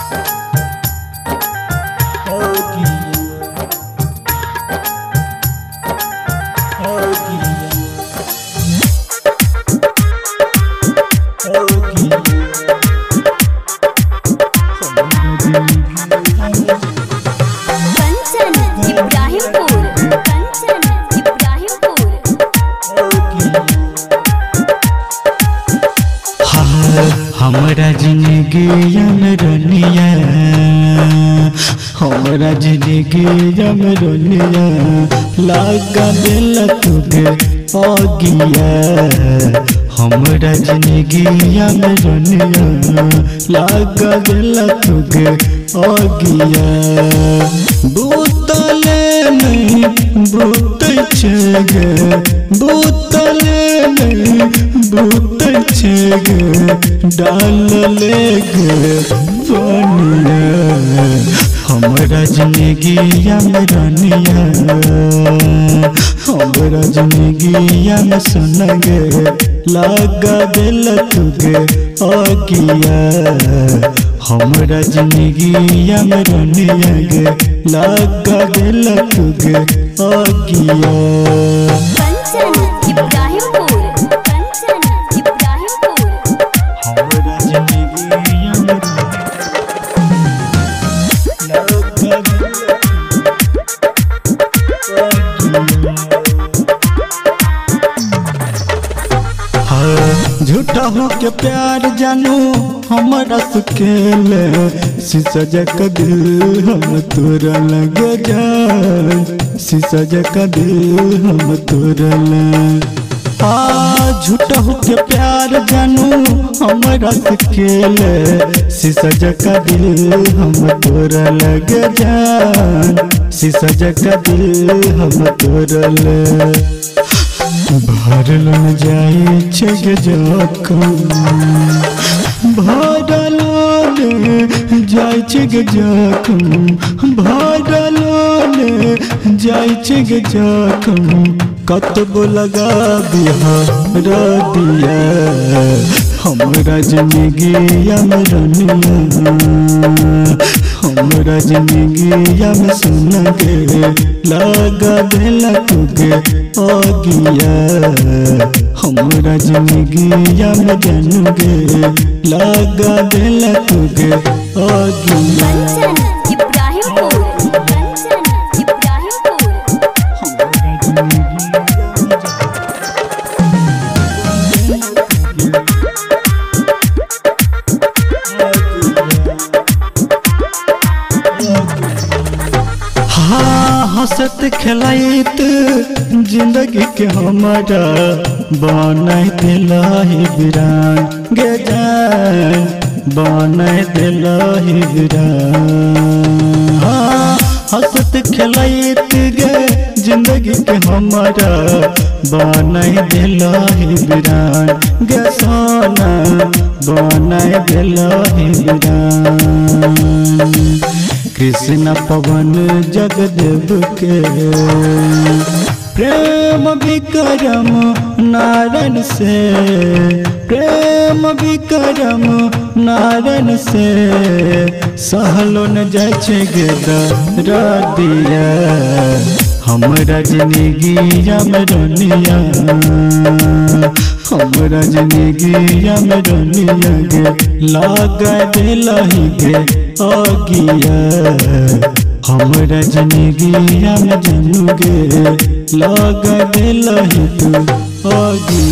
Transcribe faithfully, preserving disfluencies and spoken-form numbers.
हमरा जिंदगी रनिया हमरा जिंदगी रनिया लगा दिल तुगे अगिया हमरा जिंदगी रनिया लगा दिल तुगे अगिया बोतले नहीं बोत छगे बोतले नहीं बोत छगे डाल ले पानिया हमरा जिंदगी रनिया हमरा जिंदगी में सुनगे लगा दिल तुगे अगिया हमरा जिंदगी में रनिया गे लगा दिल तुगे अगिया। कंचन इब्राहिमपुर कंचन इब्राहिमपुर हमरा जिंदगी में लगा दिल झूठा हो के प्यार जानू हमारा सुखेल शीशा जका दिल हम तोरा लग जा शीशा जका दिल हम तोरा लग आ झूठा हो के प्यार जानू हमारा सुखेल शीशा जका दिल हम तोरा लग जा शीशा जका दिल हम तोरा लग भरल न जाए छग जखम भरल न जाए छग जखम भरल न जाए छग जखम कतबो लगा बिहार दिया हमरा जिंदगी में रनिया हमरा जिंदगी में सुनगे लगा दिल तुगे अगिया हमरा जिंदगी में जनगे लगा दिल तुगे अगिया। कंचन इब्राहिमपुर कंचन इब्राहिमपुर हाँ हंसत खेलाइत जिंदगी के हमारा बनाए दिलाही बिरान गे जान बनाए दिलाही बिरान। हाँ हंसत खेलाइत गे जिंदगी के हमारा बनाए दिलाही बिरान गे सोना बनाए दिलाही बिरान। कृष्ण पवन जगदेव के प्रेम विक्रम नारायण से प्रेम विक्रम नारायण से सहलो न जाए दिया हमरा जिंदगी में रनिया हमरा जिंदगी में रनिया गे लगा दिल गे अगिया हमरा जिंदगी में जनू गे लगा दिल तू अगिया।